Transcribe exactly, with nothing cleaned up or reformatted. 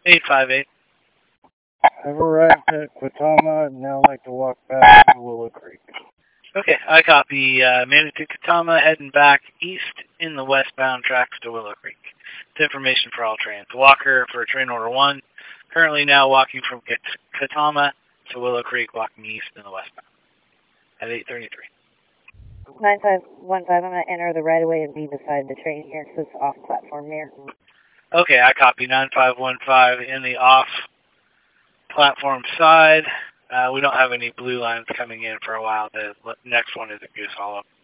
eight five eight. I've arrived at Quitama and now like to walk back to Willow Creek. Okay, I copy. Uh, made it to Katama, heading back east in the westbound tracks to Willow Creek. It's information for all trains. Walker for train order one. Currently now walking from Katama to Willow Creek, walking east in the westbound at eight thirty-three. nine five one five, I'm going to enter the right of way and be beside the train here, so it's off platform here. Okay, I copy. nine five one five in the off platform side. Uh, we don't have any blue lines coming in for a while. The next one is at Goose Hollow.